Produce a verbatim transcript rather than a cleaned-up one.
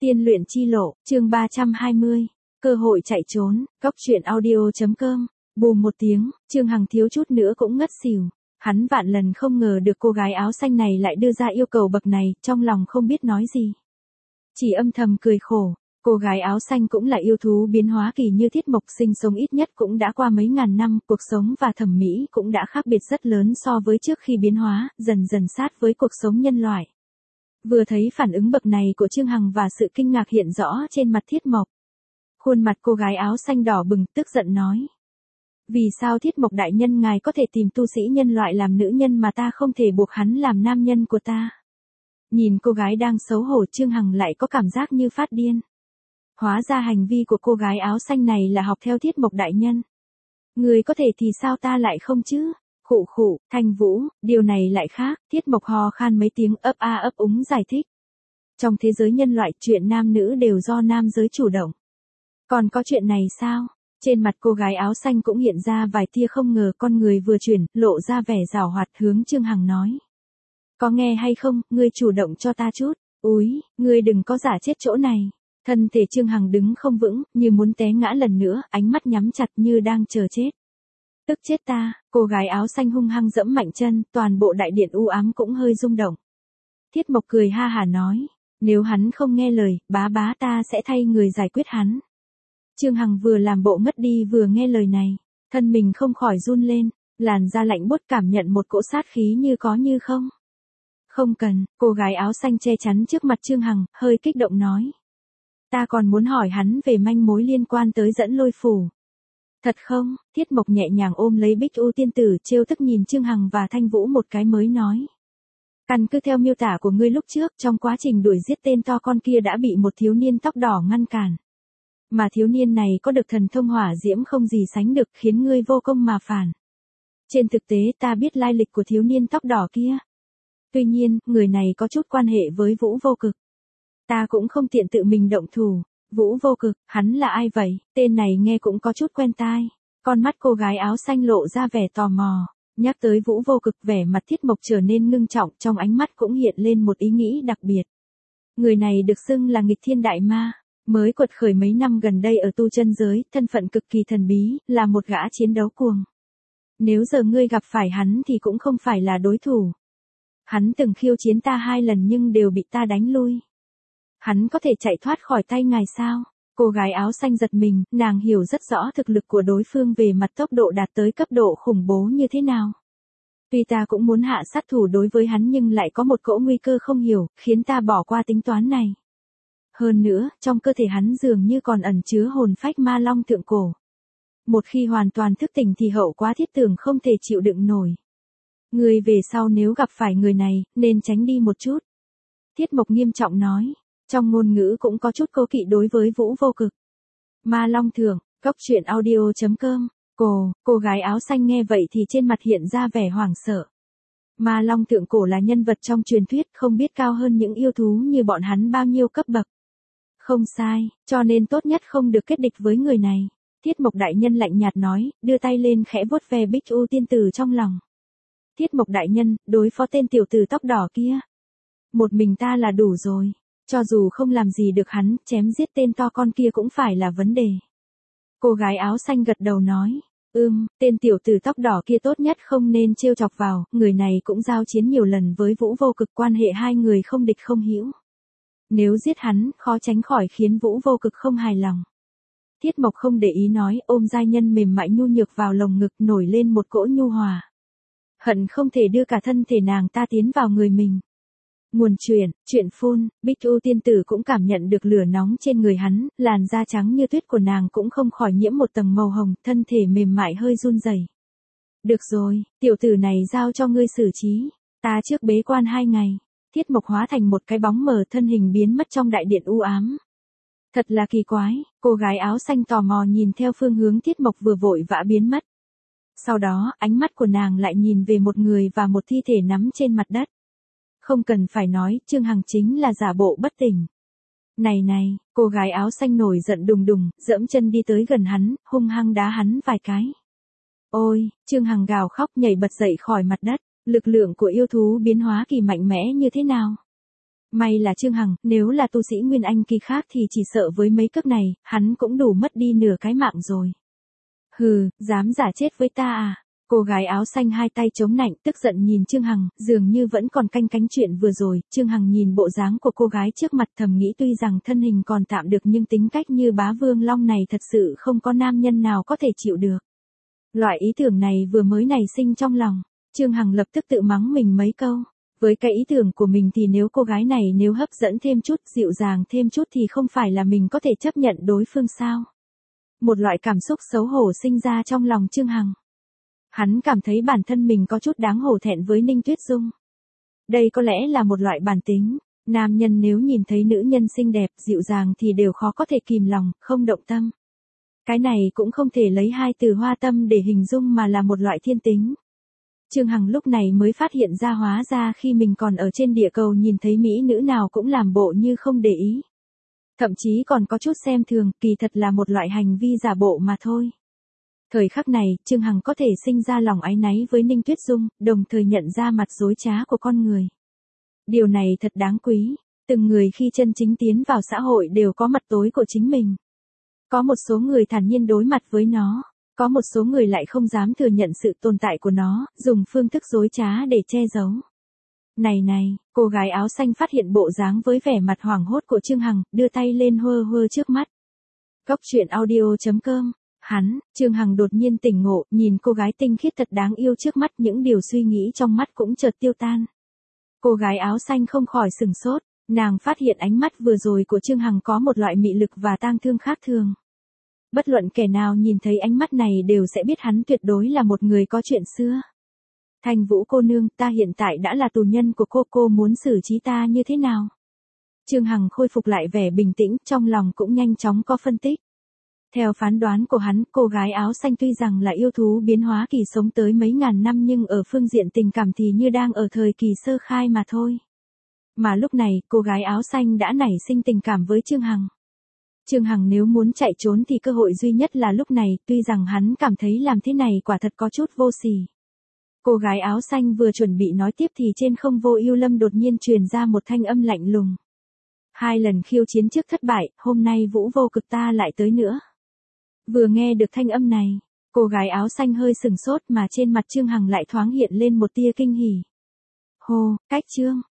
Tiên luyện chi lộ, chương ba trăm hai mươi. Cơ hội chạy trốn, góc truyện audio.com. Bùm một tiếng, Trương Hằng thiếu chút nữa cũng ngất xỉu. Hắn vạn lần không ngờ được cô gái áo xanh này lại đưa ra yêu cầu bậc này, trong lòng không biết nói gì. Chỉ âm thầm cười khổ, cô gái áo xanh cũng là yêu thú biến hóa kỳ như Thiết Mộc, sinh sống ít nhất cũng đã qua mấy ngàn năm, cuộc sống và thẩm mỹ cũng đã khác biệt rất lớn so với trước khi biến hóa, dần dần sát với cuộc sống nhân loại. Vừa thấy phản ứng bậc này của Trương Hằng và sự kinh ngạc hiện rõ trên mặt Thiết Mộc. Khuôn mặt cô gái áo xanh đỏ bừng, tức giận nói. Vì sao Thiết Mộc đại nhân ngài có thể tìm tu sĩ nhân loại làm nữ nhân mà ta không thể buộc hắn làm nam nhân của ta? Nhìn cô gái đang xấu hổ, Trương Hằng lại có cảm giác như phát điên. Hóa ra hành vi của cô gái áo xanh này là học theo Thiết Mộc đại nhân. Người có thể thì sao ta lại không chứ? Khụ khụ, Thanh Vũ, điều này lại khác. Thiết Mộc ho khan mấy tiếng, ấp a ấp úng giải thích. Trong thế giới nhân loại, chuyện nam nữ đều do nam giới chủ động. Còn có chuyện này sao? Trên mặt cô gái áo xanh cũng hiện ra vài tia không ngờ, con người vừa chuyển, lộ ra vẻ giảo hoạt, hướng Trương Hằng nói. Có nghe hay không, ngươi chủ động cho ta chút. Úi, ngươi đừng có giả chết chỗ này. Thân thể Trương Hằng đứng không vững, như muốn té ngã lần nữa, ánh mắt nhắm chặt như đang chờ chết. Tức chết ta, cô gái áo xanh hung hăng dẫm mạnh chân, toàn bộ đại điện u ám cũng hơi rung động. Thiết Mộc cười ha hả nói, nếu hắn không nghe lời, bá bá ta sẽ thay người giải quyết hắn. Trương Hằng vừa làm bộ ngất đi vừa nghe lời này, thân mình không khỏi run lên, làn da lạnh buốt, cảm nhận một cỗ sát khí như có như không. Không cần, cô gái áo xanh che chắn trước mặt Trương Hằng, hơi kích động nói. Ta còn muốn hỏi hắn về manh mối liên quan tới Dẫn Lôi phủ. Thật không? Thiết Mộc nhẹ nhàng ôm lấy Bích U tiên tử, trêu tức nhìn Trương Hằng và Thanh Vũ một cái mới nói. Căn cứ theo miêu tả của ngươi lúc trước, trong quá trình đuổi giết tên to con kia đã bị một thiếu niên tóc đỏ ngăn cản. Mà thiếu niên này có được thần thông hỏa diễm không gì sánh được, khiến ngươi vô công mà phản. Trên thực tế ta biết lai lịch của thiếu niên tóc đỏ kia. Tuy nhiên, người này có chút quan hệ với Vũ Vô Cực. Ta cũng không tiện tự mình động thủ. Vũ Vô Cực, hắn là ai vậy? Tên này nghe cũng có chút quen tai. Con mắt cô gái áo xanh lộ ra vẻ tò mò. Nhắc tới Vũ Vô Cực, vẻ mặt Thiết Mộc trở nên ngưng trọng, trong ánh mắt cũng hiện lên một ý nghĩ đặc biệt. Người này được xưng là nghịch thiên đại ma. Mới quật khởi mấy năm gần đây ở tu chân giới, thân phận cực kỳ thần bí, là một gã chiến đấu cuồng. Nếu giờ ngươi gặp phải hắn thì cũng không phải là đối thủ. Hắn từng khiêu chiến ta hai lần nhưng đều bị ta đánh lui. Hắn có thể chạy thoát khỏi tay ngài sao? Cô gái áo xanh giật mình, nàng hiểu rất rõ thực lực của đối phương về mặt tốc độ đạt tới cấp độ khủng bố như thế nào. Tuy ta cũng muốn hạ sát thủ đối với hắn nhưng lại có một cỗ nguy cơ không hiểu, khiến ta bỏ qua tính toán này. Hơn nữa, trong cơ thể hắn dường như còn ẩn chứa hồn phách ma long thượng cổ. Một khi hoàn toàn thức tỉnh thì hậu quá thiết tưởng không thể chịu đựng nổi. Người về sau nếu gặp phải người này, nên tránh đi một chút. Thiết Mộc nghiêm trọng nói, trong ngôn ngữ cũng có chút cố kỵ đối với Vũ Vô Cực. Ma long thượng, góc truyện audio.com. Cô, cô gái áo xanh nghe vậy thì trên mặt hiện ra vẻ hoảng sợ. Ma long thượng cổ là nhân vật trong truyền thuyết, không biết cao hơn những yêu thú như bọn hắn bao nhiêu cấp bậc. Không sai, cho nên tốt nhất không được kết địch với người này. Thiết Mộc đại nhân lạnh nhạt nói, đưa tay lên khẽ vuốt ve Bích U tiên tử trong lòng. Thiết Mộc đại nhân, đối phó tên tiểu tử tóc đỏ kia. Một mình ta là đủ rồi. Cho dù không làm gì được hắn, chém giết tên to con kia cũng phải là vấn đề. Cô gái áo xanh gật đầu nói, ưm, tên tiểu tử tóc đỏ kia tốt nhất không nên trêu chọc vào, người này cũng giao chiến nhiều lần với Vũ Vô Cực, quan hệ hai người không địch không hữu. Nếu giết hắn, khó tránh khỏi khiến Vũ Vô Cực không hài lòng. Thiết Mộc không để ý nói, ôm giai nhân mềm mại nhu nhược vào lồng ngực, nổi lên một cỗ nhu hòa. Hận không thể đưa cả thân thể nàng ta tiến vào người mình. Nguồn truyện, truyện phun, Bích U tiên tử cũng cảm nhận được lửa nóng trên người hắn, làn da trắng như tuyết của nàng cũng không khỏi nhiễm một tầng màu hồng, thân thể mềm mại hơi run rẩy. Được rồi, tiểu tử này giao cho ngươi xử trí, ta trước bế quan hai ngày. Thiết Mộc hóa thành một cái bóng mờ, thân hình biến mất trong đại điện u ám. Thật là kỳ quái, cô gái áo xanh tò mò nhìn theo phương hướng Thiết Mộc vừa vội vã biến mất. Sau đó, ánh mắt của nàng lại nhìn về một người và một thi thể nắm trên mặt đất. Không cần phải nói, Trương Hằng chính là giả bộ bất tỉnh. Này này, cô gái áo xanh nổi giận đùng đùng, giẫm chân đi tới gần hắn, hung hăng đá hắn vài cái. Ôi, Trương Hằng gào khóc nhảy bật dậy khỏi mặt đất, lực lượng của yêu thú biến hóa kỳ mạnh mẽ như thế nào? May là Trương Hằng, nếu là tu sĩ Nguyên Anh kỳ khác thì chỉ sợ với mấy cước này, hắn cũng đủ mất đi nửa cái mạng rồi. Hừ, dám giả chết với ta à? Cô gái áo xanh hai tay chống nạnh tức giận nhìn Trương Hằng, dường như vẫn còn canh cánh chuyện vừa rồi. Trương Hằng nhìn bộ dáng của cô gái trước mặt thầm nghĩ tuy rằng thân hình còn tạm được nhưng tính cách như bá vương long này thật sự không có nam nhân nào có thể chịu được. Loại ý tưởng này vừa mới nảy sinh trong lòng, Trương Hằng lập tức tự mắng mình mấy câu. Với cái ý tưởng của mình thì nếu cô gái này nếu hấp dẫn thêm chút, dịu dàng thêm chút thì không phải là mình có thể chấp nhận đối phương sao? Một loại cảm xúc xấu hổ sinh ra trong lòng Trương Hằng. Hắn cảm thấy bản thân mình có chút đáng hổ thẹn với Ninh Tuyết Dung. Đây có lẽ là một loại bản tính, nam nhân nếu nhìn thấy nữ nhân xinh đẹp, dịu dàng thì đều khó có thể kìm lòng, không động tâm. Cái này cũng không thể lấy hai từ hoa tâm để hình dung mà là một loại thiên tính. Trương Hằng lúc này mới phát hiện ra hóa ra khi mình còn ở trên địa cầu nhìn thấy mỹ nữ nào cũng làm bộ như không để ý. Thậm chí còn có chút xem thường, kỳ thật là một loại hành vi giả bộ mà thôi. Thời khắc này, Trương Hằng có thể sinh ra lòng áy náy với Ninh Tuyết Dung, đồng thời nhận ra mặt dối trá của con người. Điều này thật đáng quý, từng người khi chân chính tiến vào xã hội đều có mặt tối của chính mình. Có một số người thản nhiên đối mặt với nó, có một số người lại không dám thừa nhận sự tồn tại của nó, dùng phương thức dối trá để che giấu. Này này, cô gái áo xanh phát hiện bộ dáng với vẻ mặt hoảng hốt của Trương Hằng, đưa tay lên hơ hơ trước mắt. Góc truyện audio chấm com. Hắn, Trương Hằng đột nhiên tỉnh ngộ, nhìn cô gái tinh khiết thật đáng yêu trước mắt, những điều suy nghĩ trong mắt cũng chợt tiêu tan. Cô gái áo xanh không khỏi sừng sốt, nàng phát hiện ánh mắt vừa rồi của Trương Hằng có một loại mị lực và tang thương khác thường. Bất luận kẻ nào nhìn thấy ánh mắt này đều sẽ biết hắn tuyệt đối là một người có chuyện xưa. Thanh Vũ cô nương, ta hiện tại đã là tù nhân của cô, cô muốn xử trí ta như thế nào? Trương Hằng khôi phục lại vẻ bình tĩnh, trong lòng cũng nhanh chóng có phân tích. Theo phán đoán của hắn, cô gái áo xanh tuy rằng là yêu thú biến hóa kỳ sống tới mấy ngàn năm nhưng ở phương diện tình cảm thì như đang ở thời kỳ sơ khai mà thôi. Mà lúc này, cô gái áo xanh đã nảy sinh tình cảm với Trương Hằng. Trương Hằng nếu muốn chạy trốn thì cơ hội duy nhất là lúc này, tuy rằng hắn cảm thấy làm thế này quả thật có chút vô sỉ. Cô gái áo xanh vừa chuẩn bị nói tiếp thì trên không vô ưu lâm đột nhiên truyền ra một thanh âm lạnh lùng. Hai lần khiêu chiến trước thất bại, hôm nay vũ vô cực ta lại tới nữa. Vừa nghe được thanh âm này, cô gái áo xanh hơi sừng sốt mà trên mặt Trương Hằng lại thoáng hiện lên một tia kinh hỉ. Hô, cách Trương,